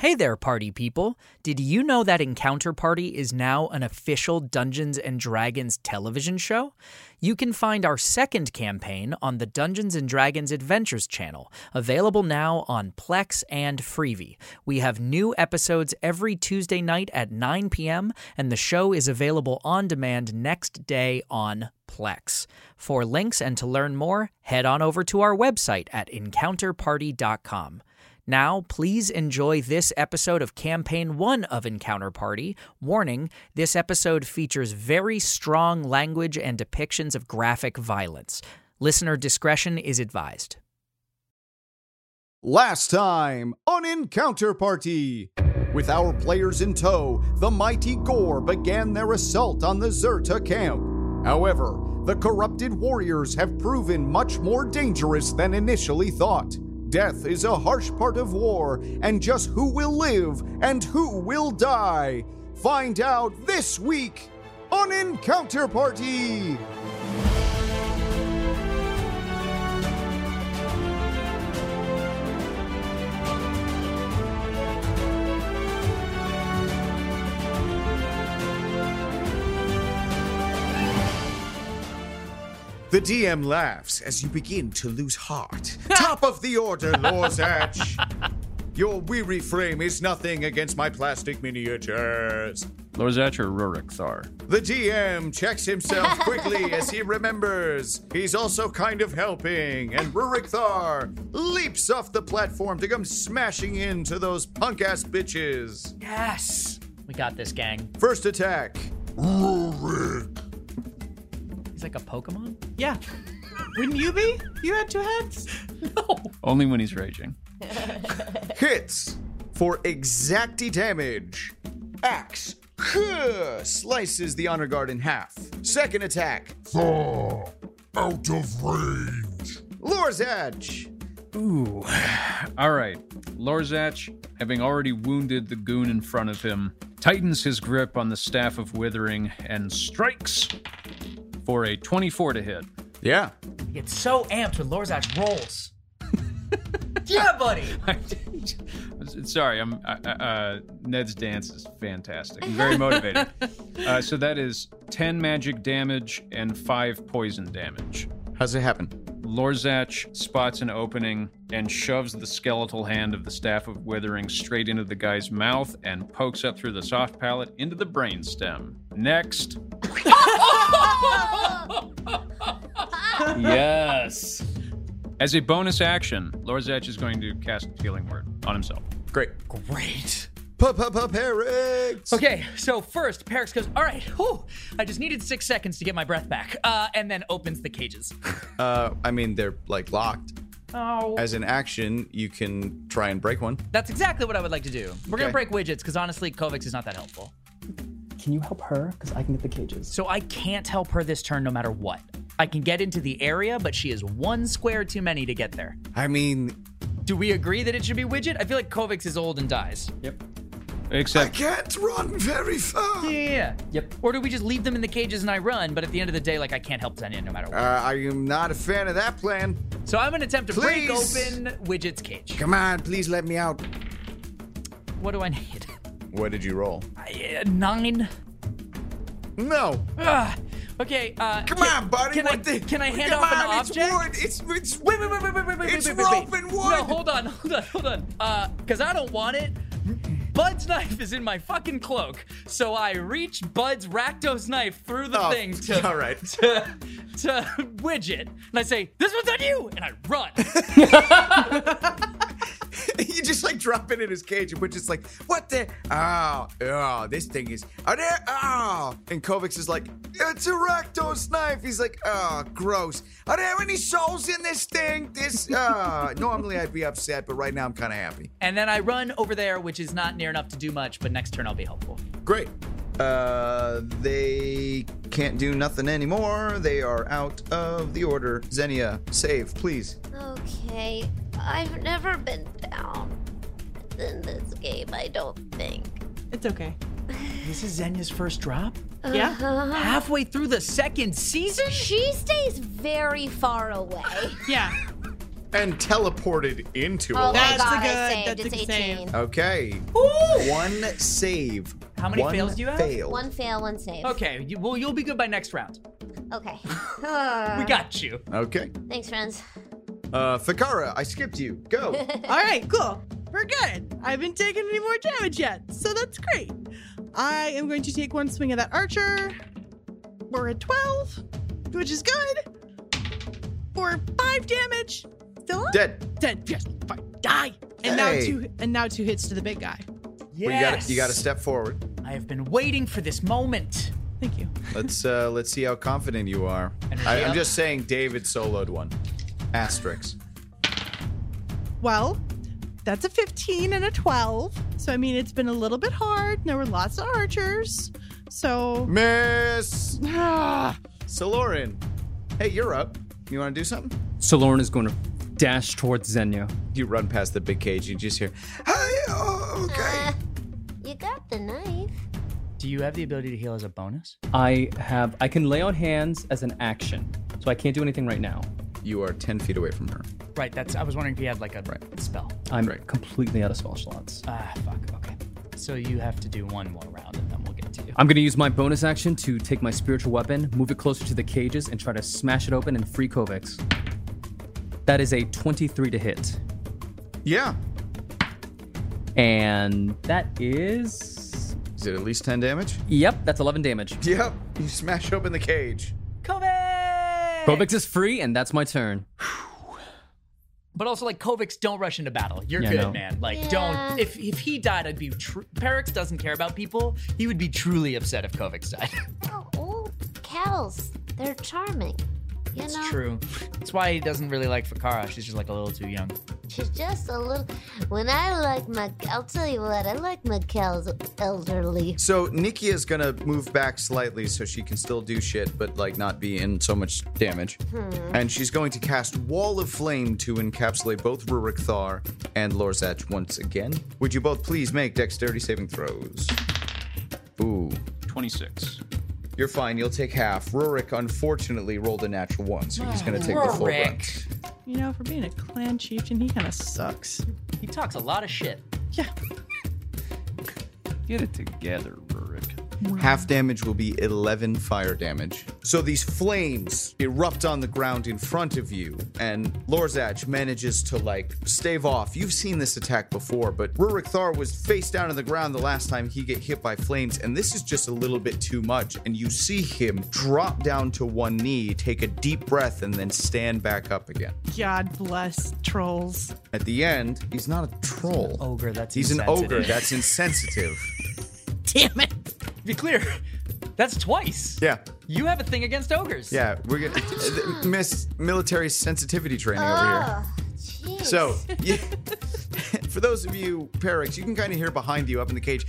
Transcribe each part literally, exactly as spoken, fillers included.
Hey there, party people. Did you know that Encounter Party is now an official Dungeons and Dragons television show? You can find our second campaign on the Dungeons and Dragons Adventures channel, available now on Plex and Freevee. We have new episodes every Tuesday night at nine p.m., and the show is available on demand next day on Plex. For links and to learn more, head on over to our website at encounter party dot com. Now, please enjoy this episode of Campaign one of Encounter Party. Warning, this episode features very strong language and depictions of graphic violence. Listener discretion is advised. Last time on Encounter Party. With our players in tow, the mighty Gore began their assault on the Zerta camp. However, the corrupted warriors have proven much more dangerous than initially thought. Death is a harsh part of war, and just who will live and who will die. Find out this week on Encounter Party! The D M laughs as you begin to lose heart. Top of the order, Lorzach. Your weary frame is nothing against my plastic miniatures. Lorzach or Rurik Thar? The D M checks himself quickly as he remembers he's also kind of helping, and Rurik Thar leaps off the platform to come smashing into those punk-ass bitches. Yes! We got this, gang. First attack. Rurik. He's like a Pokemon? Yeah. Wouldn't you be? You had two heads? No. Only when he's raging. Hits for exacty damage. Axe slices the honor guard in half. Second attack. Thar, out of range. Lorzach. Ooh. All right. Lorzach, having already wounded the goon in front of him, tightens his grip on the Staff of Withering and strikes for a twenty-four to hit. Yeah. I get so amped when Lorzach rolls. Yeah, buddy. Sorry, I'm. Uh, uh, Ned's dance is fantastic. I'm very motivated. uh, so that is ten magic damage and five poison damage. How's it happen? Lorzach spots an opening and shoves the skeletal hand of the Staff of Withering straight into the guy's mouth and pokes up through the soft palate into the brainstem. Next. Yes. As a bonus action, Lorzach is going to cast Healing Word on himself. Great. Great. Perix. Okay, so first, Perix goes, all right, whew, I just needed six seconds to get my breath back, uh, and then opens the cages. Uh, I mean, they're, like, locked. Oh. As an action, you can try and break one. That's exactly what I would like to do. We're going to Okay. break widgets, because honestly, Kovacs is not that helpful. Can you help her? Because I can get the cages. So I can't help her this turn no matter what. I can get into the area, but she is one square too many to get there. I mean, Do we agree that it should be widget? I feel like Kovacs is old and dies. Yep. I Except, can't run very far. Yeah. Yep. Or do we just leave them in the cages and I run, but at the end of the day, like, I can't help Xenia no matter what. Uh, I am not a fan of that plan. So I'm going to attempt to break Please. open Widget's cage. Come on, please let me out. What do I need? What did you roll? I, uh, nine. No. Ugh. Okay, uh... Come can, on, buddy. Can what I, the? can I hand Come off an on, object? It's wood. It's it's. Wait, wait, wait, wait, wait, wait, wait, It's wait, wait, rope wait. and wood. No, hold on, hold on, hold on. Uh, because I don't want it. Bud's knife is in my fucking cloak, so I reach Bud's Rakdos knife through the Oh, thing to, all right. to, to Widget, and I say, this one's on you, and I run. You just like drop it in his cage, and we're just like, what the? Oh, oh, this thing is. Are there? Oh, and Kovacs is like, it's a Rakdos knife. He's like, oh, gross. Are there any souls in this thing? This. Uh, normally I'd be upset, but right now I'm kind of happy. And then I run over there, which is not near enough to do much, but next turn I'll be helpful. Great. Uh, they can't do nothing anymore. They are out of the order. Xenia, save, please. Okay, I've never been down in this game, I don't think. It's okay. This is Xenia's first drop? Yeah? Uh-huh. Halfway through the second season? She stays very far away. Yeah. and teleported into Oh a my large. That's god, a I good- saved. that's It's a good save. eighteen. Okay. One save. How many One fails do you have? Fail. One fail, one save. Okay, you, well, you'll be good by next round. Okay. We got you. Okay. Thanks, friends. Uh, Fikara, I skipped you. Go. All right, cool. We're good. I haven't taken any more damage yet, so that's great. I am going to take one swing at that archer. We're at twelve, which is good. For five damage. Still up? Dead. Dead. Yes. Fine. Die. And now Hey. two. And now two hits to the big guy. Yes. Well, you got you got to step forward. I have been waiting for this moment. Thank you. Let's uh let's see how confident you are. Energy I, I'm up. just saying David soloed one. Asterix. Well, that's a fifteen and a twelve. So I mean, it's been a little bit hard. There were lots of archers. So Miss. ah, So Lauren, hey, you're up. You want to do something? So Lauren is going to dash towards Xenia. You run past the big cage. You just hear, "Hey, oh, okay." Uh, you got the knife. Do you have the ability to heal as a bonus? I have. I can lay on hands as an action, so I can't do anything right now. You are ten feet away from her. Right, that's. I was wondering if you had like a spell. I'm Right. completely out of spell slots. Ah, fuck. Okay. So you have to do one more round, and then we'll get to you. I'm going to use my bonus action to take my spiritual weapon, move it closer to the cages, and try to smash it open and free Kovacs. That is a twenty-three to hit. Yeah. And that is... Is it at least ten damage? Yep, that's eleven damage. Yep. You smash open the cage. Kovacs! Kovacs is free, and that's my turn. But also, like, Kovacs, don't rush into battle. You're Yeah, good, no. man. Like, Yeah. don't. If if he died, I'd be. Tr- Perix doesn't care about people. He would be truly upset if Kovacs died. Oh, old cows. They're charming. You It's know? true. That's why he doesn't really like Fikara. She's just like a little too young. She's just a little. When I like my. I'll tell you what, I like my cows elderly. So Nikia's gonna move back slightly so she can still do shit, but like not be in so much damage. And she's going to cast Wall of Flame to encapsulate both Rurik Thar and Lorzach once again. Would you both please make dexterity saving throws? Ooh, twenty-six. you're fine. You'll take half. Rurik unfortunately rolled a natural one, so he's gonna take the full brunt. Rurik. you know, for being a clan chieftain, he kind of sucks. He talks a lot of shit. Yeah. Get it together, Rurik. Half damage will be eleven fire damage. So these flames erupt on the ground in front of you, and Lorzach manages to, like, stave off. You've seen this attack before, but Rurik Thar was face down on the ground the last time he get hit by flames, and this is just a little bit too much, and you see him drop down to one knee, take a deep breath, and then stand back up again. God bless trolls. At the end, he's not a troll. Ogre, that's He's an insensitive. ogre. That's insensitive. Damn it. Be clear, that's twice. Yeah. You have a thing against ogres. Yeah, we're gonna miss military sensitivity training over here. Oh, jeez. So, you, for those of you, Perix, you can kind of hear behind you up in the cage.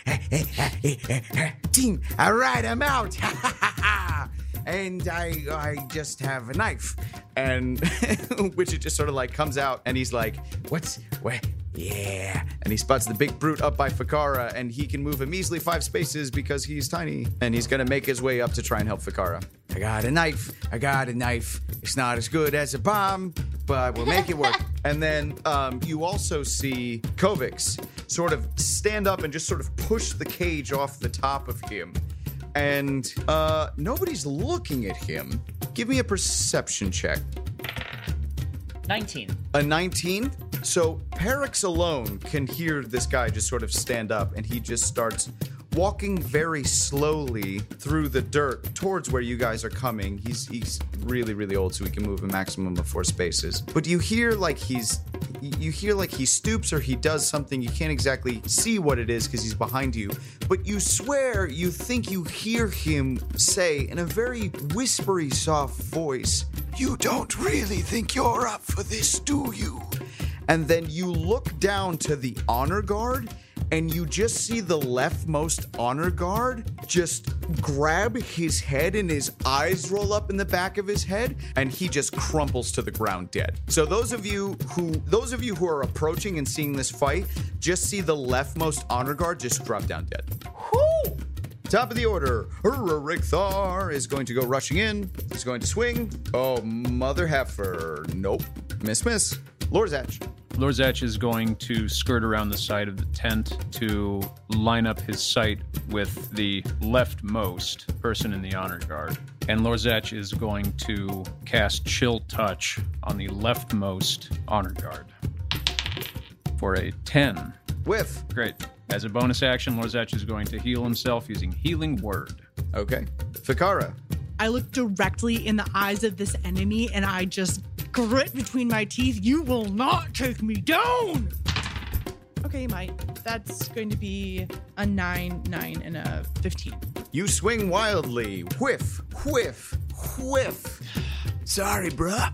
Team, all right, I'm out. And I, I just have a knife, and Widget just sort of like comes out, and he's like, "What's where?" Yeah, and he spots the big brute up by Fikara, and he can move a measly five spaces because he's tiny, and he's gonna make his way up to try and help Fikara. I got a knife. I got a knife. It's not as good as a bomb, but we'll make it work. And then um, you also see Kovacs sort of stand up and just sort of push the cage off the top of him. And uh, nobody's looking at him. Give me a perception check. nineteen. A nineteen? So Perix alone can hear this guy just sort of stand up, and he just starts walking very slowly through the dirt towards where you guys are coming. He's he's really, really old, so he can move a maximum of four spaces. But you hear like he's you hear like he stoops or he does something. You can't exactly see what it is because he's behind you. But you swear you think you hear him say in a very whispery, soft voice, "You don't really think you're up for this, do you?" And then you look down to the honor guard, and you just see the leftmost honor guard just grab his head and his eyes roll up in the back of his head, and he just crumples to the ground dead. So those of you who those of you who are approaching and seeing this fight, just see the leftmost honor guard just drop down dead. Whoo! Top of the order, Rurik Thar is going to go rushing in. He's going to swing. Oh, mother heifer. Nope. Miss, miss. Lorzach. Lorzach is going to skirt around the side of the tent to line up his sight with the leftmost person in the honor guard. And Lorzach is going to cast Chill Touch on the leftmost honor guard for a ten. Whiff. Great. As a bonus action, Lorzach is going to heal himself using Healing Word. Okay. Fikara. I look directly in the eyes of this enemy and I just grit between my teeth. You will not take me down! Okay, you might. That's going to be a nine, nine, and a fifteen. You swing wildly. Whiff, whiff, whiff. Sorry, bruh.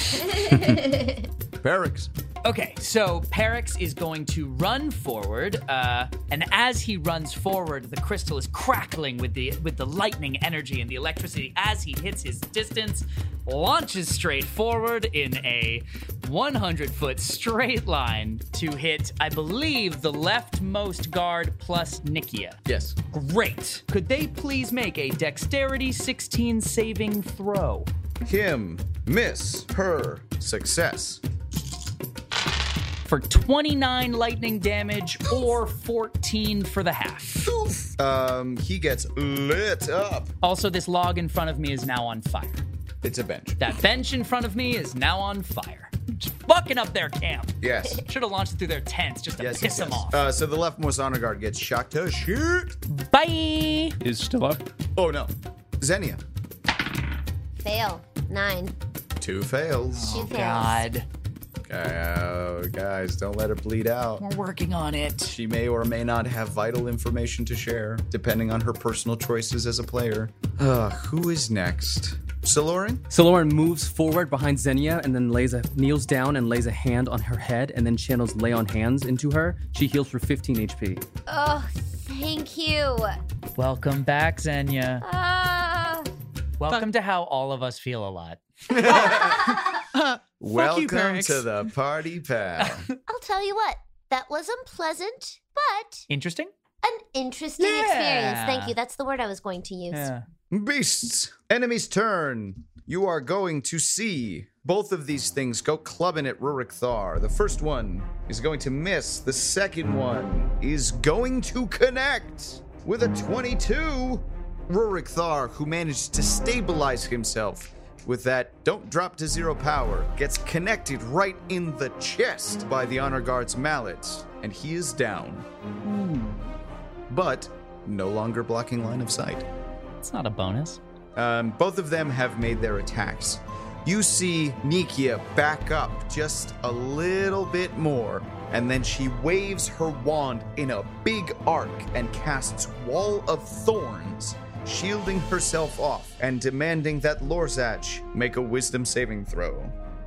Perix. Okay, so Perix is going to run forward, uh, and as he runs forward, the crystal is crackling with the with the lightning energy and the electricity as he hits his distance, launches straight forward in a hundred foot straight line to hit, I believe, the leftmost guard plus Nikia. Yes. Great. Could they please make a dexterity sixteen saving throw? Him. Miss. Her. Success. For twenty-nine lightning damage or fourteen for the half. Um, he gets lit up. Also, this log in front of me is now on fire. It's a bench. That bench in front of me is now on fire. Just fucking up their camp. Yes. Should have launched it through their tents just to Yes, piss yes, them yes. off. Uh, so the leftmost honor guard gets shot to shit. Bye! Is still up. Oh, no. Xenia. Fail. Nine. Two fails. Two fails. God. Oh, guys, don't let her bleed out. We're working on it. She may or may not have vital information to share, depending on her personal choices as a player. Uh, who is next? Saloran? Saloran moves forward behind Xenia and then lays a kneels down and lays a hand on her head and then channels Lay on Hands into her. She heals for fifteen H P. Oh, thank you. Welcome back, Xenia. Ah. Welcome to how all of us feel a lot. Welcome you, Perix. to the party, pal. I'll tell you what, that was unpleasant, but Interesting? an interesting Yeah. experience. Thank you. That's the word I was going to use. Yeah. Beasts. Enemy's turn. You are going to see both of these things go clubbing at Rurik Thar. The first one is going to miss. The second one is going to connect with a twenty-two. Rurik Thar, who managed to stabilize himself with that don't drop to zero power, gets connected right in the chest by the honor guard's mallet, and he is down. But no longer blocking line of sight. It's not a bonus. Um, both of them have made their attacks. You see Nikia back up just a little bit more, and then she waves her wand in a big arc and casts Wall of Thorns, shielding herself off and demanding that Lorzach make a wisdom saving throw.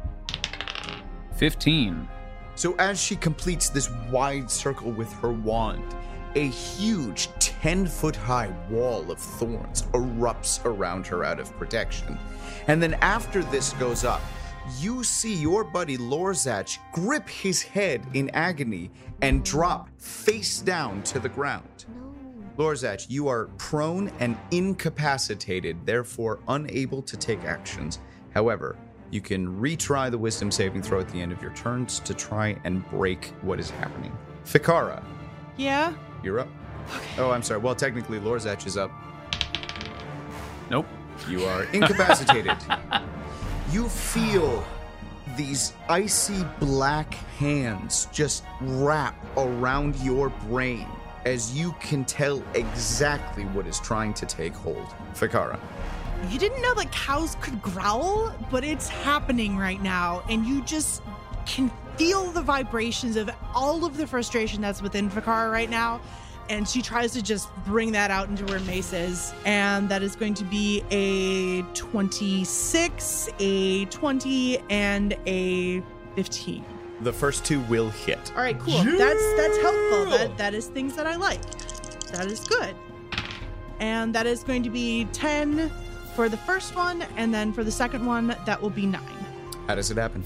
fifteen. So as she completes this wide circle with her wand, a huge ten-foot-high wall of thorns erupts around her out of protection. And then after this goes up, you see your buddy Lorzach grip his head in agony and drop face down to the ground. Lorzach, you are prone and incapacitated, therefore unable to take actions. However, you can retry the wisdom saving throw at the end of your turns to try and break what is happening. Fikara, Yeah? you're up. Oh, I'm sorry. Well, technically, Lorzach is up. Nope. You are incapacitated. You feel these icy black hands just wrap around your brain as you can tell exactly what is trying to take hold. Fikara. You didn't know that cows could growl, but it's happening right now, and you just can feel the vibrations of all of the frustration that's within Fikara right now, and she tries to just bring that out into her maces, and that is going to be a twenty-six, a twenty, and a fifteen. The first two will hit. All right, cool. That's that's helpful. That that is things that I like. That is good. And that is going to be ten for the first one, and then for the second one, that will be nine. How does it happen?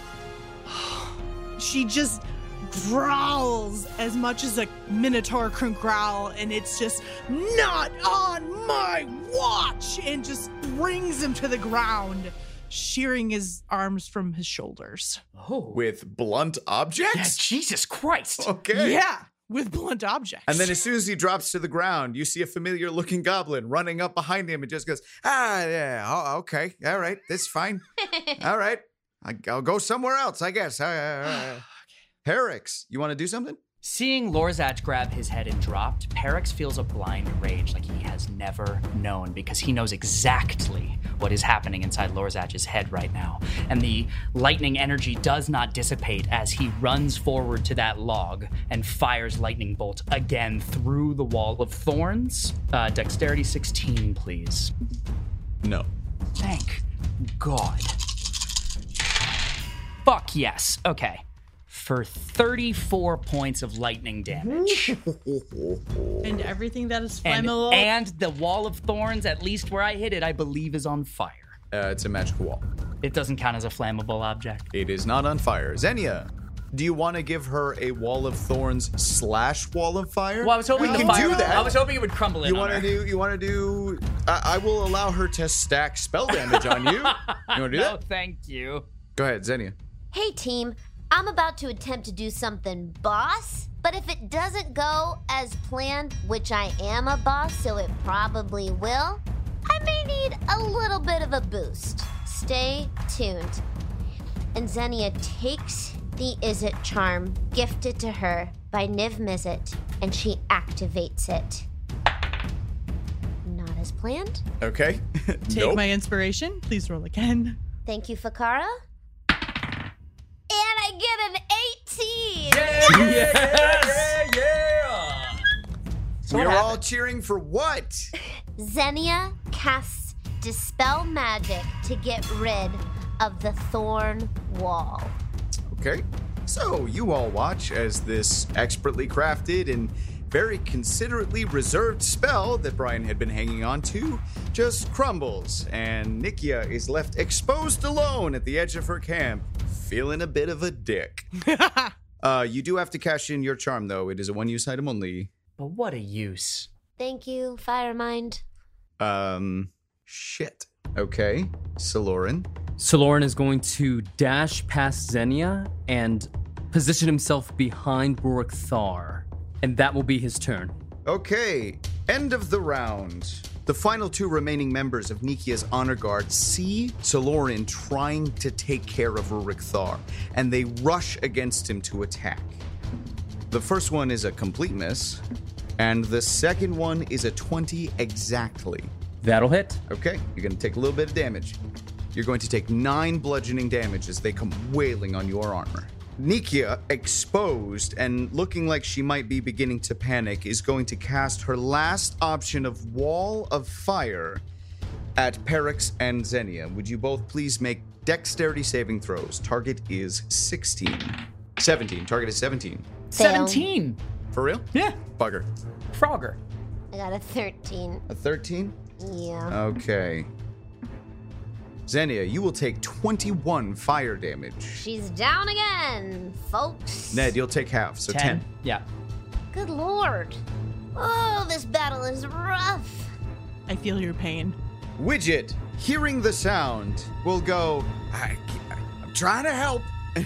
She just growls as much as a minotaur can growl, and it's just not on my watch, and just brings him to the ground. shearing his arms from his shoulders. Oh. With blunt objects? Yeah, Jesus Christ. Okay. Yeah, with blunt objects. And then as soon as he drops to the ground, you see a familiar looking goblin running up behind him and just goes, ah, yeah, oh, okay, all right, that's fine. All right, I, I'll go somewhere else, I guess. Uh, uh, Perix, you want to do something? Seeing Lorzach grab his head and dropped, Perix feels a blind rage like he has never known because he knows exactly what is happening inside Lorzach's head right now. And the lightning energy does not dissipate as he runs forward to that log and fires lightning bolt again through the wall of thorns. Uh, dexterity sixteen, please. No. Thank God. Fuck yes. Okay. For thirty-four points of lightning damage. And everything that is and, flammable. and the wall of thorns, at least where I hit it, I believe is on fire. Uh, it's a magical wall. It doesn't count as a flammable object. It is not on fire. Xenia, do you want to give her a wall of thorns slash wall of fire? Well, I was hoping we the can fire, do that. I was hoping it would crumble in You on want to her. do? You want to do? I, I will allow her to stack spell damage on you. You want to do No, that? thank you. Go ahead, Xenia. Hey, team. I'm about to attempt to do something boss, but if it doesn't go as planned, which I am a boss, so it probably will, I may need a little bit of a boost. Stay tuned. And Xenia takes the Izzet charm gifted to her by Niv Mizzet, and she activates it. Not as planned. Okay. Take Nope. my inspiration. Please roll again. Thank you, Fakara. And I get an eighteen! Yes! Yeah, yeah! So We're what all happened? cheering for what? Xenia casts Dispel Magic to get rid of the thorn wall. Okay. So you all watch as this expertly crafted and very considerately reserved spell that Brian had been hanging on to just crumbles, and Nikia is left exposed alone at the edge of her camp, feeling a bit of a dick. uh, you do have to cash in your charm, though. It is a one-use item only. But what a use. Thank you, Firemind. Um, shit. Okay. Saloran. Saloran is going to dash past Xenia and position himself behind Rurik Thar. And that will be his turn. Okay, end of the round. The final two remaining members of Nikia's honor guard see Saloran trying to take care of Rurik Thar, and they rush against him to attack. The first one is a complete miss, and the second one is a twenty exactly. That'll hit. Okay, you're going to take a little bit of damage. You're going to take nine bludgeoning damage as they come wailing on your armor. Nikia, exposed and looking like she might be beginning to panic, is going to cast her last option of Wall of Fire at Perix and Xenia. Would you both please make dexterity saving throws? Target is sixteen. seventeen. Target is seventeen. Fail. seventeen. For real? Yeah. Bugger. Frogger. I got a thirteen. A thirteen? Yeah. Okay. Xenia, you will take twenty-one fire damage. She's down again, folks. Ned, you'll take half, so ten. Yeah. Good lord. Oh, this battle is rough. I feel your pain. Widget, hearing the sound, will go, I, I'm trying to help.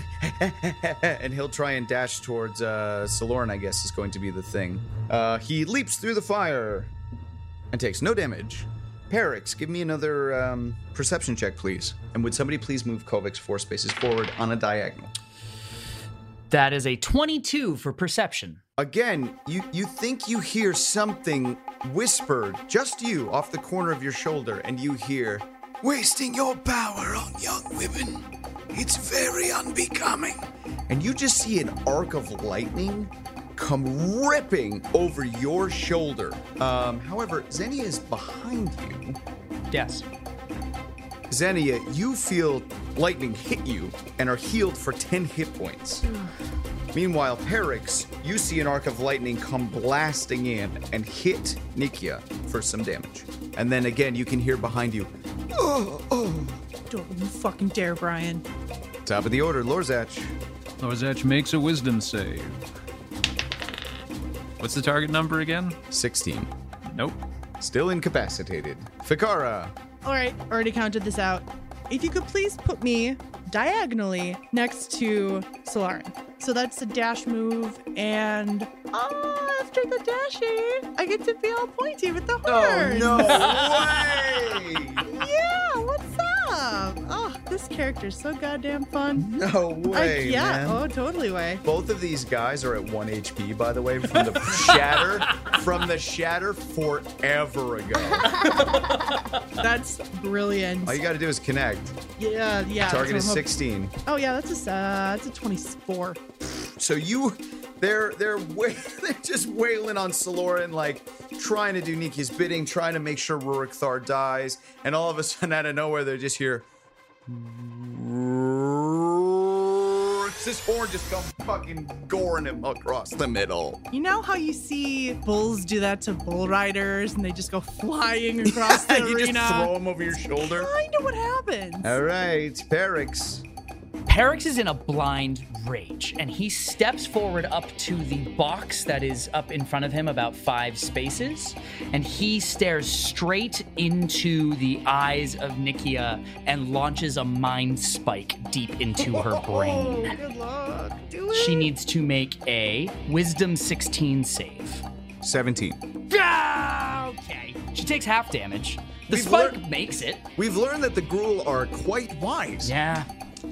And he'll try and dash towards uh, Saloran, I guess, is going to be the thing. Uh, he leaps through the fire and takes no damage. Perix, give me another um, perception check, please. And would somebody please move Kovacs four spaces forward on a diagonal? That is a twenty-two for perception. Again, you, you think you hear something whispered, just you, off the corner of your shoulder, and you hear, wasting your power on young women. It's very unbecoming. And you just see an arc of lightning come ripping over your shoulder. Um, however, Xenia is behind you. Yes. Xenia, you feel lightning hit you and are healed for ten hit points. Meanwhile, Perix, you see an arc of lightning come blasting in and hit Nikia for some damage. And then again, you can hear behind you, oh, oh. Don't you fucking dare, Brian. Top of the order, Lorzach. Lorzach makes a wisdom save. What's the target number again? sixteen. Nope. Still incapacitated. Fikara. All right, already counted this out. if you could please put me diagonally next to Solarin. So that's a dash move, and oh, after the dashing, I get to be all pointy with the horn. Oh, no way! Yeah, what's up? Oh, this character's so goddamn fun. No I, way, yeah, man. oh, totally way. Both of these guys are at one H P, by the way, from the shatter, from the shatter forever ago. That's brilliant. All you got to do is connect. Yeah, yeah. Target so is I'm hop- sixteen. Oh yeah, that's a uh, that's a twenty-four. So you, they're they're wa- they're just wailing on Soloran, like trying to do Niki's bidding, trying to make sure Rurik Thar dies, and all of a sudden, out of nowhere, they're just here. This horn just come fucking goring him across the middle. You know how you see bulls do that to bull riders, and they just go flying across the you arena? just throw him over your shoulder. Kind of what happens. All right, Perix. Perix is in a blind rage, and he steps forward up to the box that is up in front of him about five spaces, and he stares straight into the eyes of Nikia and launches a mind spike deep into her brain. Good luck. Do it. She needs to make a Wisdom sixteen save. seventeen. Ah, okay. She takes half damage. The We've spike learned- makes it. We've learned that the Gruul are quite wise. Yeah.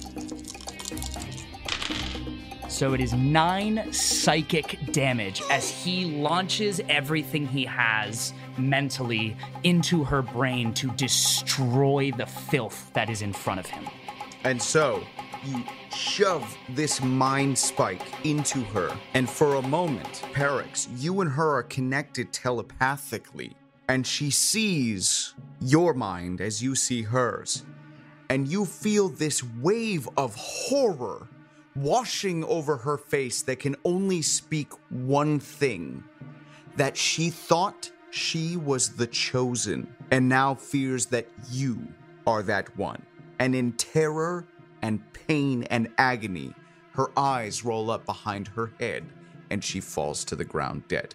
So it is nine psychic damage as he launches everything he has mentally into her brain to destroy the filth that is in front of him. And so you shove this mind spike into her. And for a moment, Perix, you and her are connected telepathically. And she sees your mind as you see hers. And you feel this wave of horror washing over her face that can only speak one thing: that she thought she was the chosen and now fears that you are that one. And in terror and pain and agony, her eyes roll up behind her head and she falls to the ground dead.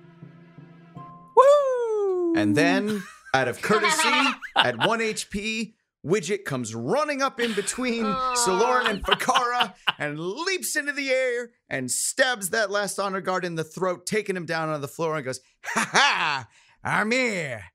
Woo! And then, out of courtesy, at one H P, Widget comes running up in between Soloran and Fakara and leaps into the air and stabs that last honor guard in the throat, taking him down on the floor, and goes, "Ha ha! I'm here!"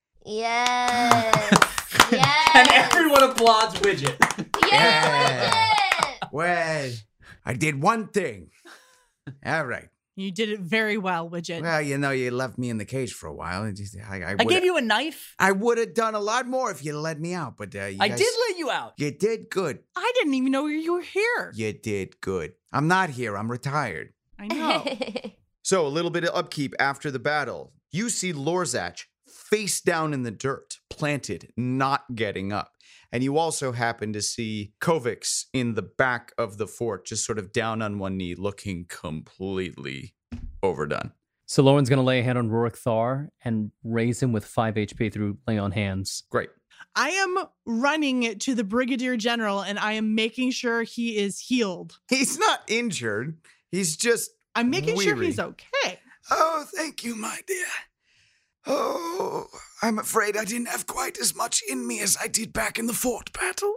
Yes. Yes. And everyone applauds Widget. Yes, Widget. Well, I did one thing. All right. You did it very well, Widget. Well, you know, you left me in the cage for a while. I, just, I, I, I gave you a knife. I would have done a lot more if you'd let me out, but uh, you I guys- did let you out. You did good. I didn't even know you were here. You did good. I'm not here. I'm retired. I know. So, a little bit of upkeep after the battle. You see Lorzach face down in the dirt, planted, not getting up. And you also happen to see Kovacs in the back of the fort, just sort of down on one knee, looking completely overdone. So Lauren's going to lay a hand on Rurik Thar and raise him with five H P through lay on hands. Great. I am running to the Brigadier General, and I am making sure he is healed. He's not injured. He's just I'm making sure weary. he's okay. Oh, thank you, my dear. Oh, I'm afraid I didn't have quite as much in me as I did back in the fort battle.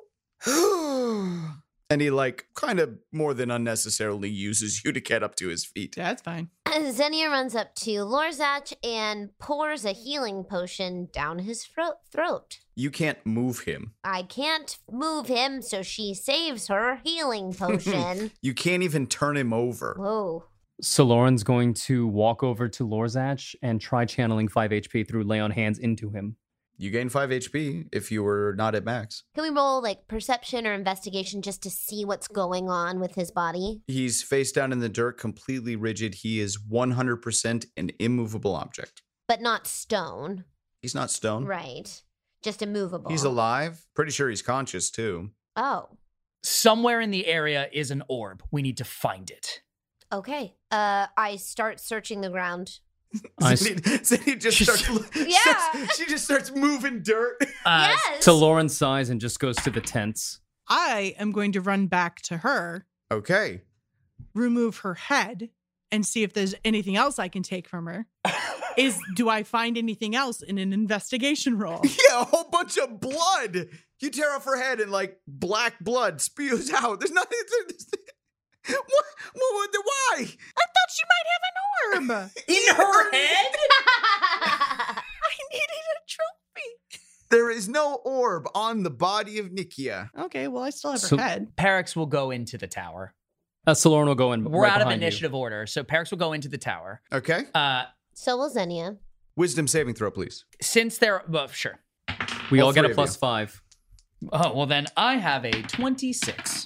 And he, like, kind of more than unnecessarily uses you to get up to his feet. That's fine. Xenia runs up to Lorzach and pours a healing potion down his fro- throat. You can't move him. I can't move him, so she saves her healing potion. You can't even turn him over. Whoa. So Lauren's going to walk over to Lorzach and try channeling five H P through lay on hands into him. You gain five H P if you were not at max. Can we roll like perception or investigation just to see what's going on with his body? He's face down in the dirt, completely rigid. He is one hundred percent an immovable object. But not stone. He's not stone. Right. Just immovable. He's alive. Pretty sure he's conscious, too. Oh. Somewhere in the area is an orb. We need to find it. Okay. Uh, I start searching the ground. I Zenny, Zenny just starts, Yeah. starts- she just starts moving dirt. Uh, Yes. So Lauren sighs and just goes to the tents. I am going to run back to her, Okay. remove her head, and see if there's anything else I can take from her. Is do I find anything else in an investigation roll? Yeah, a whole bunch of blood. You tear off her head and like black blood spews out. There's nothing. What? What? What? Why? I thought she might have an orb. In her head? I needed a trophy. There is no orb on the body of Nikia. Okay, well, I still have her So- head. Perix will go into the tower. Uh, Saloran will go in. We're right out of behind you. initiative order, so Perix will go into the tower. Okay. Uh, So will Xenia. Wisdom saving throw, please. since they're, well, sure. We All all get three a of plus you. five. Oh, well then I have a twenty-six.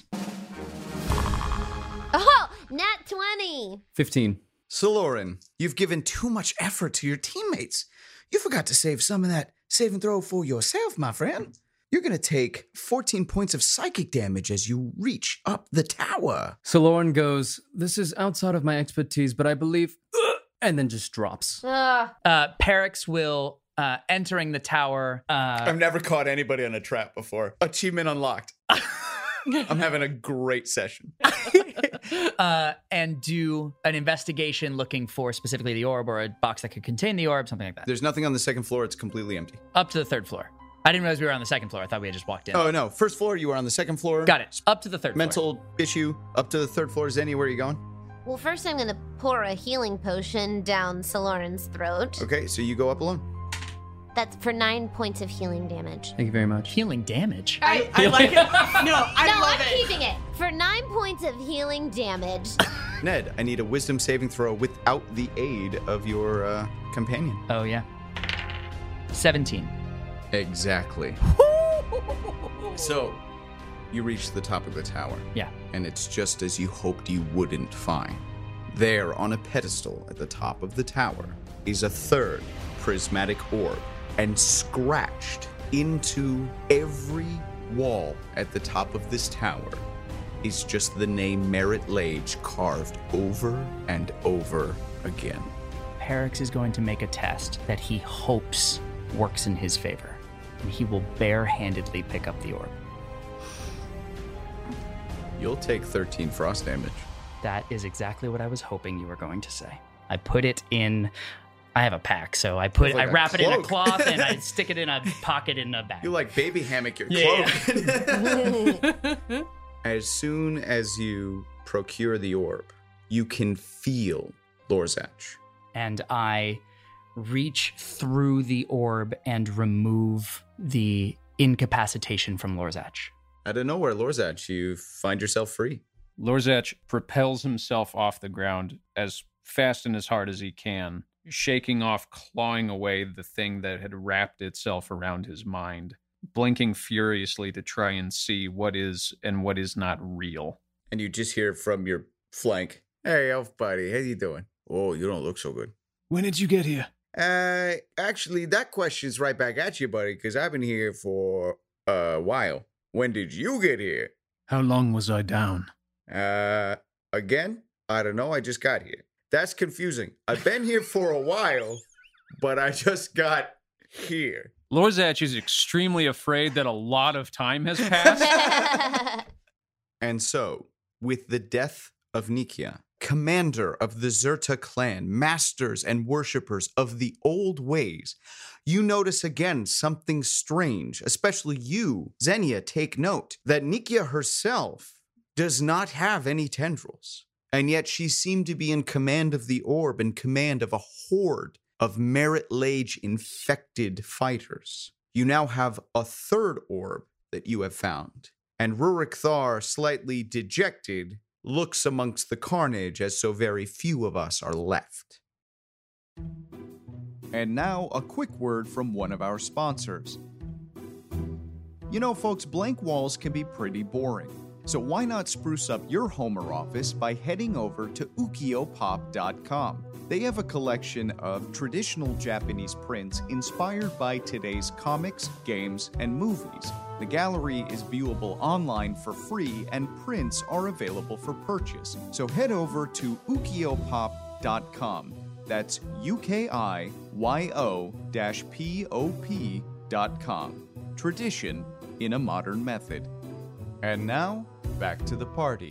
Oh, nat twenty. fifteen. Saloran, you've given too much effort to your teammates. You forgot to save some of that save and throw for yourself, my friend. You're going to take fourteen points of psychic damage as you reach up the tower. Saloran goes, this is outside of my expertise, but I believe, and then just drops. Ugh. Uh, Perix will, uh, entering the tower, uh, I've never caught anybody on a trap before. Achievement unlocked. I'm having a great session. uh, and do an investigation looking for specifically the orb or a box that could contain the orb, something like that. There's nothing on the second floor. It's completely empty. Up to the third floor. I didn't realize we were on the second floor. I thought we had just walked in. Oh, no. First floor, you were on the second floor. Got it. Up to the third floor. Mental issue. Up to the third floor. Xenia, where are you going? Well, first I'm gonna pour a healing potion down Saloran's throat. Okay, so you go up alone. That's for nine points of healing damage. Thank you very much. Healing damage. I, I like it. No, I no, love I'm it. keeping it. For nine points of healing damage. Ned, I need a wisdom saving throw without the aid of your uh, companion. Oh, yeah. seventeen. Exactly. So, you reach the top of the tower. Yeah. And it's just as you hoped you wouldn't find. There, on a pedestal at the top of the tower, is a third prismatic orb. And scratched into every wall at the top of this tower is just the name Merit Lage carved over and over again. Perix is going to make a test that he hopes works in his favor. And he will barehandedly pick up the orb. You'll take thirteen frost damage. That is exactly what I was hoping you were going to say. I put it in. I have a pack, so I put It's like I a wrap it in a cloak. cloth and I stick it in a pocket in a bag. You like baby hammock your Yeah, cloak. As soon as you procure the orb, you can feel Lorzach. And I reach through the orb and remove the incapacitation from Lorzach. Out of nowhere, Lorzach, you find yourself free. Lorzach propels himself off the ground as fast and as hard as he can, shaking off, clawing away the thing that had wrapped itself around his mind, blinking furiously to try and see what is and what is not real. And you just hear from your flank, "Hey, elf buddy, how you doing? Oh, you don't look so good." When did you get here? Uh, actually, that question's right back at you, buddy, because I've been here for a while. When did you get here? How long was I down? Uh, again? I don't know. I just got here. That's confusing. I've been here for a while, but I just got here. Lorzach is extremely afraid that a lot of time has passed. And so, with the death of Nikia, commander of the Zerta clan, masters and worshippers of the old ways, you notice again something strange, especially you, Xenia, take note that Nikia herself does not have any tendrils, and yet she seemed to be in command of the orb, in command of a horde of Merit Lage infected fighters. You now have a third orb that you have found, and Rurik Thar, slightly dejected, looks amongst the carnage as so very few of us are left. And now, a quick word from one of our sponsors. You know, folks, blank walls can be pretty boring. So why not spruce up your home or office by heading over to ukiyo pop dot com. They have a collection of traditional Japanese prints inspired by today's comics, games, and movies. The gallery is viewable online for free, and prints are available for purchase. So head over to ukiyo pop dot com. That's U K I Y O P O P dot com. Tradition in a modern method. And now, back to the party.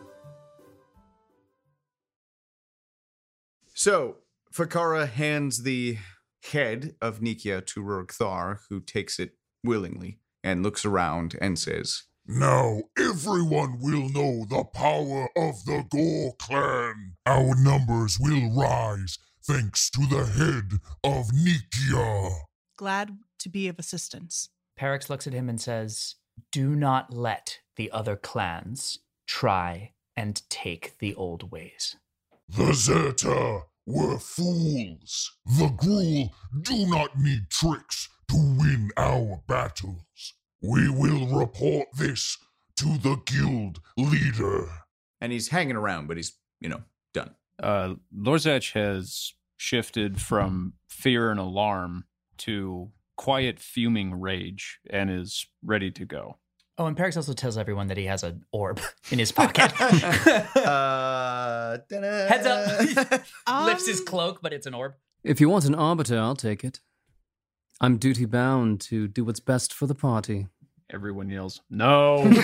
So, Fakara hands the head of Nikia to Rurik Thar, who takes it willingly. and looks around and says, Now everyone will know the power of the Gore clan. Our numbers will rise thanks to the head of Nikia. Glad to be of assistance. Perix looks at him and says, do not let the other clans try and take the old ways. The Zeta were fools. The Gruul do not need tricks to win our battles. We will report this to the guild leader. and he's hanging around, but he's, you know, done. Uh, Lorzach has shifted from fear and alarm to quiet, fuming rage and is ready to go. Oh, and Perix also tells everyone that he has an orb in his pocket. uh, Heads up. Um, Lifts his cloak, but it's an orb. If you want an arbiter, I'll take it. I'm duty bound to do what's best for the party. Everyone yells, no. And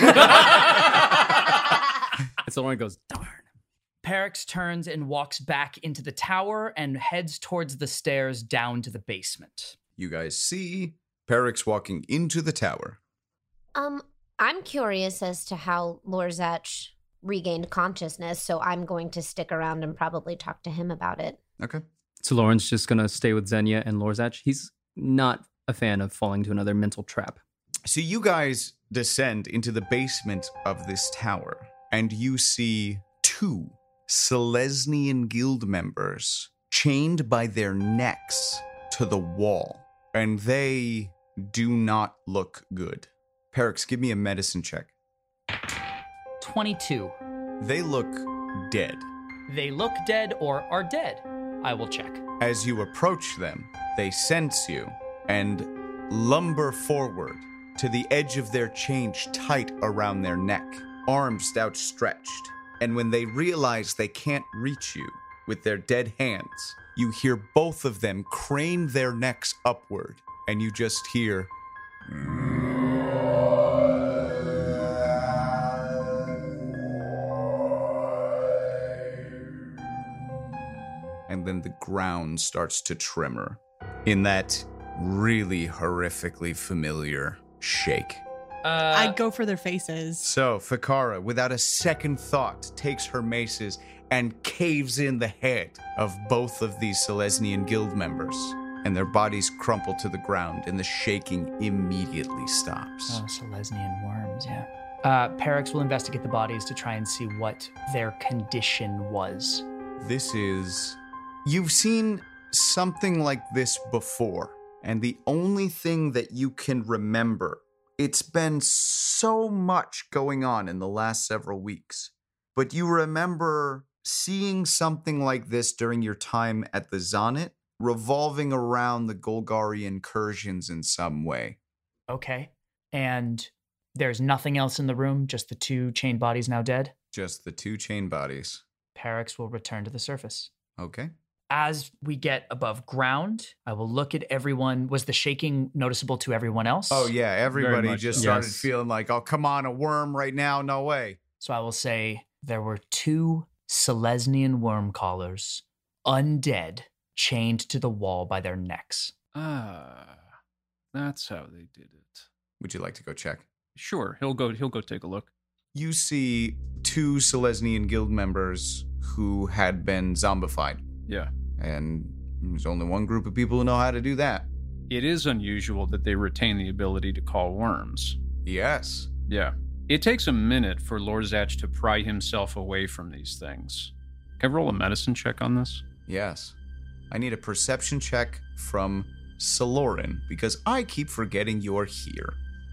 Soloran goes, darn. Perix turns and walks back into the tower and heads towards the stairs down to the basement. You guys see Perix walking into the tower. Um, I'm curious as to how Lorzach regained consciousness, so I'm going to stick around and probably talk to him about it. Okay. So Lauren's just going to stay with Xenia and Lorzach. He's not a fan of falling to another mental trap. So you guys descend into the basement of this tower, and you see two Selesnian guild members chained by their necks to the wall, and they do not look good. Perix, give me a medicine check. twenty-two. They look dead. They look dead or are dead. I will check. As you approach them, they sense you and lumber forward to the edge of their chains tight around their neck, arms outstretched. And when they realize they can't reach you with their dead hands, you hear both of them crane their necks upward, and you just hear... And then the ground starts to tremor in that really horrifically familiar shake. Uh, I go for their faces. So, Fikara, without a second thought, takes her maces and caves in the head of both of these Selesnian guild members, and their bodies crumple to the ground, and the shaking immediately stops. Oh, Selesnian worms, yeah. Uh, Perix will investigate the bodies to try and see what their condition was. This is... You've seen something like this before, and the only thing that you can remember, it's been so much going on in the last several weeks, but you remember seeing something like this during your time at the Zonnet, revolving around the Golgari incursions in some way. Okay. And there's nothing else in the room, just the two chained bodies now dead? Just the two chain bodies. Perix will return to the surface. Okay. As we get above ground, I will look at everyone. Was the shaking noticeable to everyone else? Oh, yeah. Everybody much just so. started Yes. feeling like, oh, come on, a worm right now? No way. So I will say there were two Selesnian worm callers, undead, chained to the wall by their necks. Ah, that's how they did it. Would you like to go check? Sure, he'll go. He'll go take a look. You see two Selesnian guild members who had been zombified. Yeah. And there's only one group of people who know how to do that. It is unusual that they retain the ability to call worms. Yes. Yeah. It takes a minute for Lorzach to pry himself away from these things. Can I roll a medicine check on this? Yes. I need a perception check from Soloran because I keep forgetting you're here.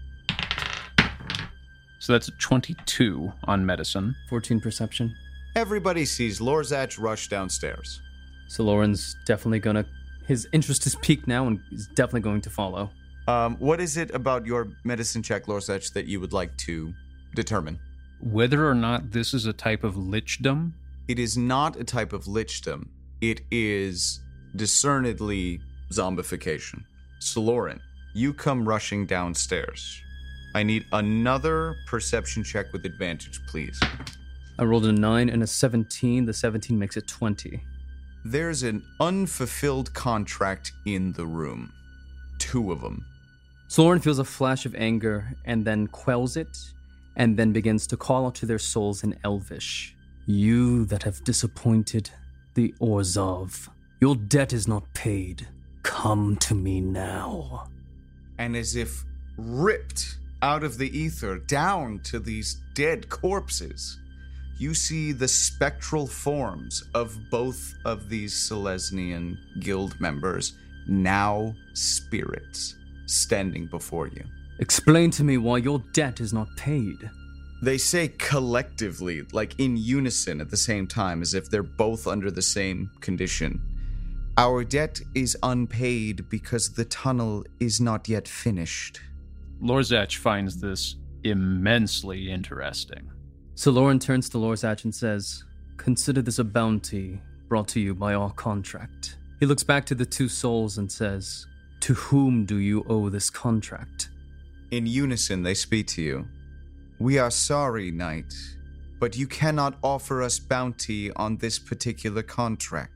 So that's a twenty-two on medicine. fourteen perception. Everybody sees Lorzach rush downstairs. So Lauren's definitely gonna... His interest is peaked now and he's definitely going to follow. Um, what is it about your medicine check, Lorzach, that you would like to determine? Whether or not this is a type of lichdom? It is not a type of lichdom. It is discernedly zombification. Soloran, you come rushing downstairs. I need another perception check with advantage, please. I rolled a nine and a seventeen. The seventeen makes it twenty. There's an unfulfilled contract in the room. Two of them. So Lauren feels a flash of anger and then quells it, and then begins to call out to their souls in Elvish. You that have disappointed the Orzhov, your debt is not paid. Come to me now. And as if ripped out of the ether down to these dead corpses, you see the spectral forms of both of these Selesnyan guild members, now spirits, standing before you. Explain to me why your debt is not paid. They say collectively, like in unison at the same time, as if they're both under the same condition. Our debt is unpaid because the tunnel is not yet finished. Lorzach finds this immensely interesting. So Lauren turns to Lorzach and says, consider this a bounty brought to you by our contract. He looks back to the two souls and says, to whom do you owe this contract? In unison, they speak to you. We are sorry, Knight, but you cannot offer us bounty on this particular contract.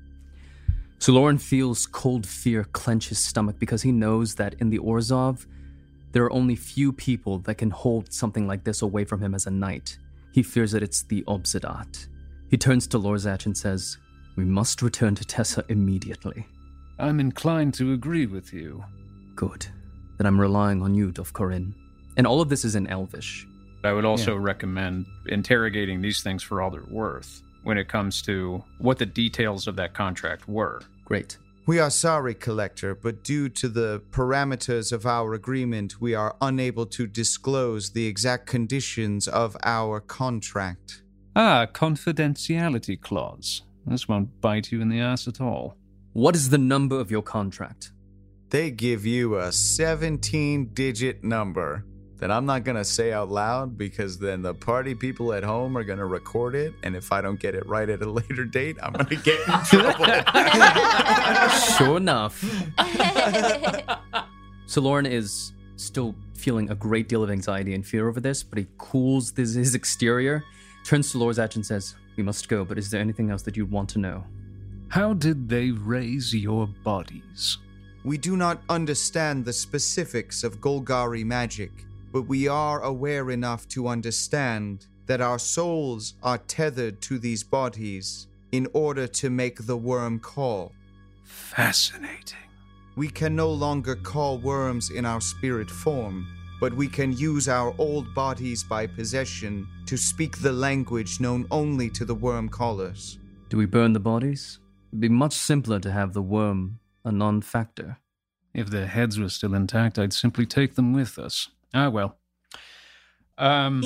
So Lauren feels cold fear clench his stomach because he knows that in the Orzhov, there are only few people that can hold something like this away from him as a knight. He fears that it's the Obsidat. He turns to Lorzach and says, we must return to Tessa immediately. I'm inclined to agree with you. Good. Then I'm relying on you, Dovkorin. And all of this is in Elvish. I would also Yeah. recommend interrogating these things for all they're worth when it comes to what the details of that contract were. Great. We are sorry, Collector, but due to the parameters of our agreement, we are unable to disclose the exact conditions of our contract. Ah, confidentiality clause. This won't bite you in the ass at all. What is the number of your contract? They give you a seventeen-digit number that I'm not going to say out loud because then the party people at home are going to record it, and if I don't get it right at a later date, I'm going to get in trouble. Sure enough. So Lauren is still feeling a great deal of anxiety and fear over this, but he cools this, his exterior, turns to Lorzach and says, we must go, but is there anything else that you want to know? How did they raise your bodies? We do not understand the specifics of Golgari magic, but we are aware enough to understand that our souls are tethered to these bodies in order to make the worm call. Fascinating. We can no longer call worms in our spirit form, but we can use our old bodies by possession to speak the language known only to the worm callers. Do we burn the bodies? It'd be much simpler to have the worm a non-factor. If their heads were still intact, I'd simply take them with us. Ah, well. Um,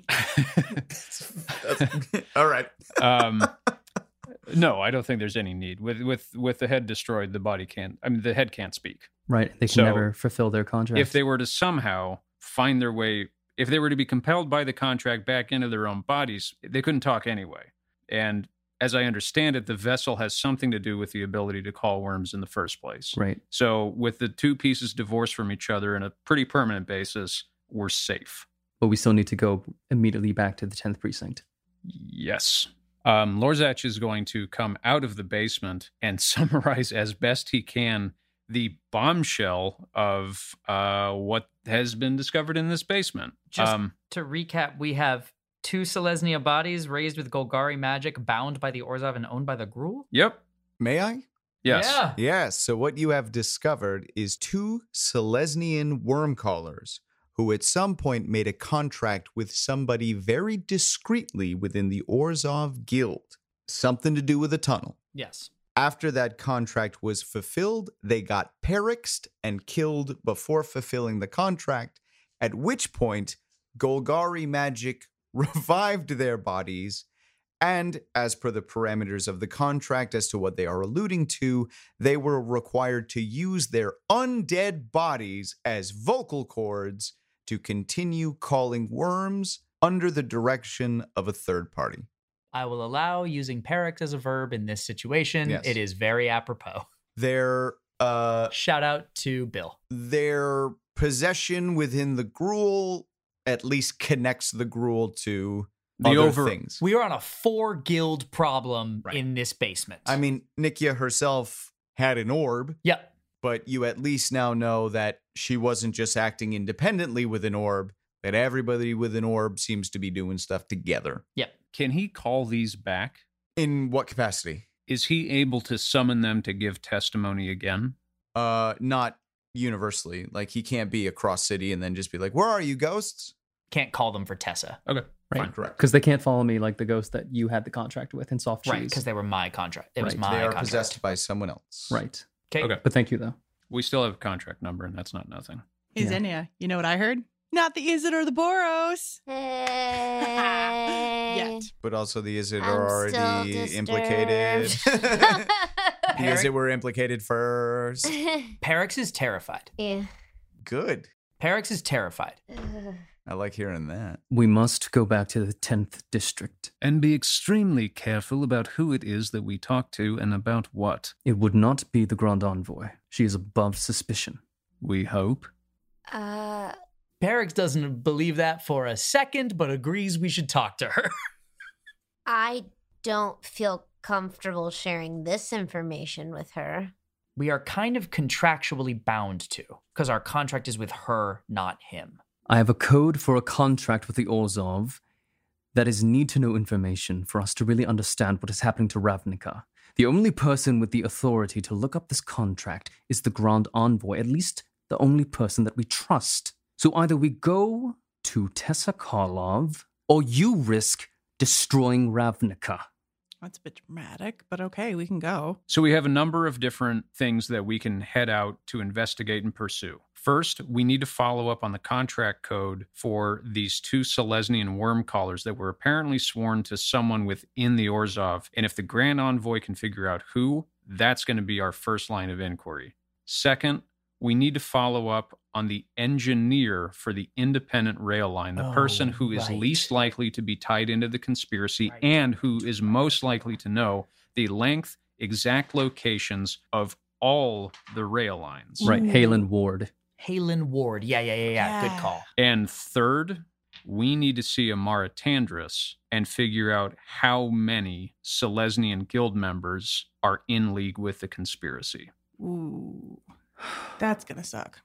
All right. um, no, I don't think there's any need. With with with the head destroyed, the body can't. I mean, the head can't speak. Right, they can So, never fulfill their contract. If they were to somehow find their way, if they were to be compelled by the contract back into their own bodies, they couldn't talk anyway. And as I understand it, the vessel has something to do with the ability to call worms in the first place. Right. So with the two pieces divorced from each other on a pretty permanent basis, we're safe. But we still need to go immediately back to the tenth precinct. Yes. Um, Lorzach is going to come out of the basement and summarize as best he can the bombshell of uh, what has been discovered in this basement. Just Um, to recap, we have two Selesnya bodies raised with Golgari magic, bound by the Orzhov and owned by the Gruul? yep. May I? Yes. Yeah. Yes, so what you have discovered is two Selesnyan worm callers who at some point made a contract with somebody very discreetly within the Orzhov Guild. Something to do with a tunnel. Yes. After that contract was fulfilled, they got Perixed and killed before fulfilling the contract, at which point Golgari magic revived their bodies, and as per the parameters of the contract as to what they are alluding to, they were required to use their undead bodies as vocal cords to continue calling worms under the direction of a third party. I will allow using Perix as a verb in this situation. Yes. It is very apropos. Their uh Shout out to Bill. their possession within the Gruul at least connects the Gruul to The other over- things. We are on a four guild problem Right. in this basement. I mean, Nikia herself had an orb. yep. but you at least now know that she wasn't just acting independently with an orb, that everybody with an orb seems to be doing stuff together. Yep. Can he call these back? In what capacity? Is he able to summon them to give testimony again? Uh, not universally. Like, he can't be across city and then just be like, where are you, ghosts? Can't call them for Tessa. Okay. Right. Fine. Correct. Because they can't follow me like the ghost that you had the contract with in Soft Cheese. Right, because they were my contract. It was Right. my They are contract. possessed by someone else. Right. Okay. Okay. But thank you, though. We still have a contract number, and that's not nothing. Hey, Yeah. Xenia, you know what I heard? Not the Izzet or the Boros. Hey. Yet. But also the Izzet I'm are still already implicated. disturbed. The Izzet were implicated first. Perix is terrified. Yeah. Good. Perix is terrified. I like hearing that. We must go back to the tenth district. And be extremely careful about who it is that we talk to and about what. It would not be the Grand Envoy. She is above suspicion. We hope. Uh, Perix doesn't believe that for a second, but agrees we should talk to her. I don't feel comfortable sharing this information with her. We are kind of contractually bound to, because our contract is with her, not him. I have a code for a contract with the Orzhov that is need-to-know information for us to really understand what is happening to Ravnica. The only person with the authority to look up this contract is the Grand Envoy, at least the only person that we trust. So either we go to Tessa Karlov, or you risk destroying Ravnica. That's a bit dramatic, but okay, we can go. So we have a number of different things that we can head out to investigate and pursue. First, we need to follow up on the contract code for these two Selesnyan worm callers that were apparently sworn to someone within the Orzhov. And if the Grand Envoy can figure out who, that's going to be our first line of inquiry. Second, we need to follow up on the engineer for the independent rail line, the Oh, person who is right. least likely to be tied into the conspiracy Right. and who is most likely to know the length, exact locations of all the rail lines. Right, Halen Ward. Halen Ward. Yeah, yeah, yeah, yeah. Yeah. Good call. And third, we need to see Amara Tandris and figure out how many Selesnyan guild members are in league with the conspiracy. Ooh, that's gonna suck.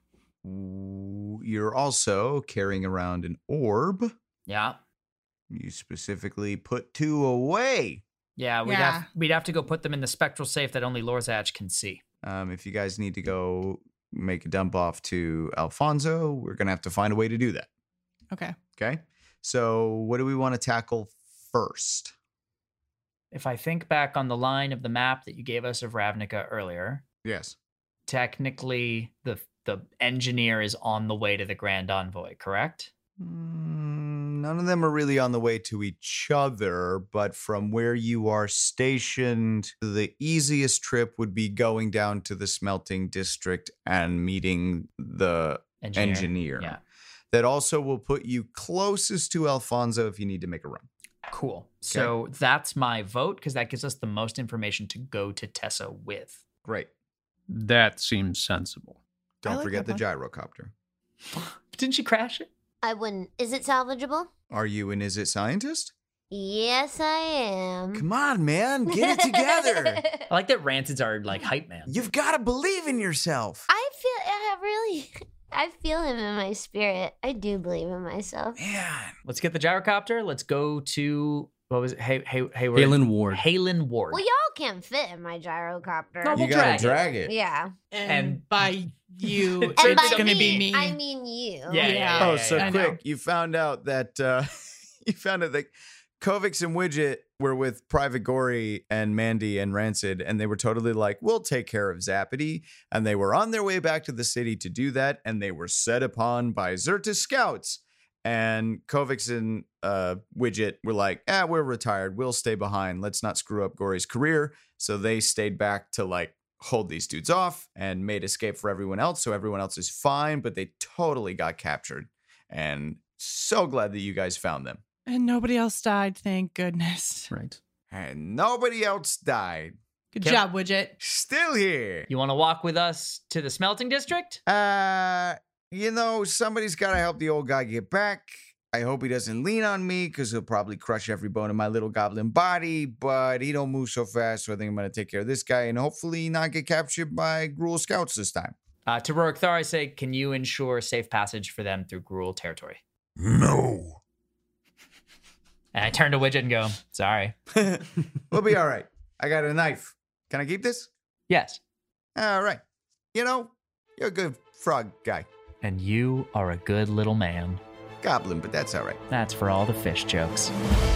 Ooh, You're also carrying around an orb. Yeah. You specifically put two away. Yeah, we'd, Yeah. Have, we'd have to go put them in the spectral safe that only Lorzach can see. Um, if you guys need to go make a dump off to Alfonso, we're going to have to find a way to do that. Okay. Okay. So, what do we want to tackle first? If I think back on the line of the map that you gave us of Ravnica earlier, Yes. technically the the engineer is on the way to the Grand Envoy, correct? Mm, none of them are really on the way to each other, but from where you are stationed, the easiest trip would be going down to the smelting district and meeting the engineer. Yeah. That also will put you closest to Alfonso if you need to make a run. Cool. So that's my vote because that gives us the most information to go to Tessa with. Great. That seems sensible. Don't like forget the that gyrocopter. Didn't she crash it? I wouldn't. Is it salvageable? Are you an Is It scientist? Yes, I am. Come on, man. Get it together. I like that Rancid's our like hype man. You've got to believe in yourself. I feel. I have really. I feel him in my spirit. I do believe in myself. Man. Let's get the gyrocopter. Let's go to what was it? Hey, hey, hey, Halen Ward. Halen Ward. Well, y'all can't fit in my gyrocopter. No, You We'll got drag to it. drag it. Yeah. And, And- by you, And And it's by gonna me, be me. I mean you. Yeah, yeah, yeah, Oh, yeah, so yeah. I know. quick. You found out that uh, you found out that Kovacs and Widget were with Private Gory and Mandy and Rancid, and they were totally like, we'll take care of Zappity. And they were on their way back to the city to do that, and they were set upon by Zertis scouts. And Kovacs and uh, Widget were like, ah, we're retired. We'll stay behind. Let's not screw up Gory's career. So they stayed back to like hold these dudes off and made escape for everyone else. So everyone else is fine, but they totally got captured. And so glad that you guys found them. And nobody else died, thank goodness. Right. And nobody else died. Good Can- job, Widget. Still here. You want to walk with us to the smelting district? Uh, you know, somebody's got to help the old guy get back. I hope he doesn't lean on me because he'll probably crush every bone in my little goblin body, but he don't move so fast, so I think I'm going to take care of this guy and hopefully not get captured by Gruul scouts this time. Uh, to Rorik Thar, I say, can you ensure safe passage for them through Gruul territory? No. And I turn to Widget and go, sorry. We'll be all right. I got a knife. Can I keep this? Yes. All right. You know, you're a good frog guy. And you are a good little man. Goblin, but that's all right. That's for all the fish jokes.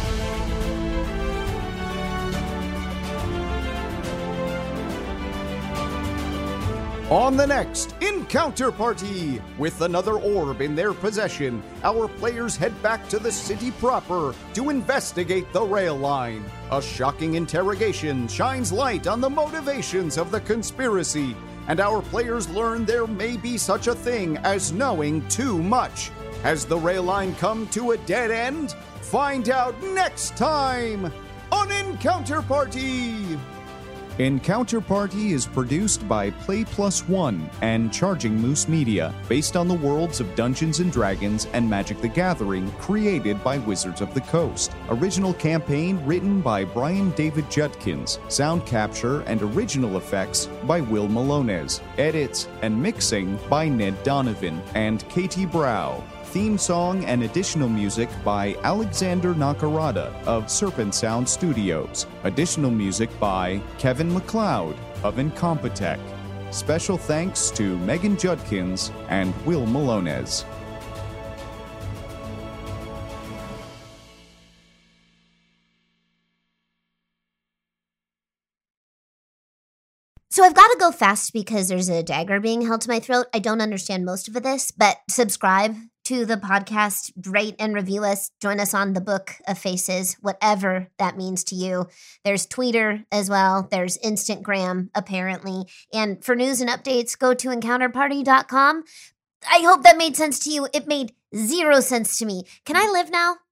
On the next Encounter Party, with another orb in their possession, our players head back to the city proper to investigate the rail line. A shocking interrogation shines light on the motivations of the conspiracy, and our players learn there may be such a thing as knowing too much. Has the rail line come to a dead end? Find out next time on Encounter Party! Encounter Party is produced by Play Plus One and Charging Moose Media, based on the worlds of Dungeons and Dragons and Magic the Gathering, created by Wizards of the Coast. Original campaign written by Brian David Judkins. Sound capture and original effects by Will Malones. Edits and mixing by Ned Donovan and Katie Brow. Theme song and additional music by Alexander Nakarada of Serpent Sound Studios. Additional music by Kevin MacLeod of Incompetech. Special thanks to Megan Judkins and Will Malones. So I've got to go fast because there's a dagger being held to my throat. I don't understand most of this, but subscribe to the podcast, rate and review us, join us on the Book of Faces, whatever that means to you. There's Twitter as well. There's Instagram, apparently. And for news and updates, go to encounter party dot com. I hope that made sense to you. It made zero sense to me. Can I live now?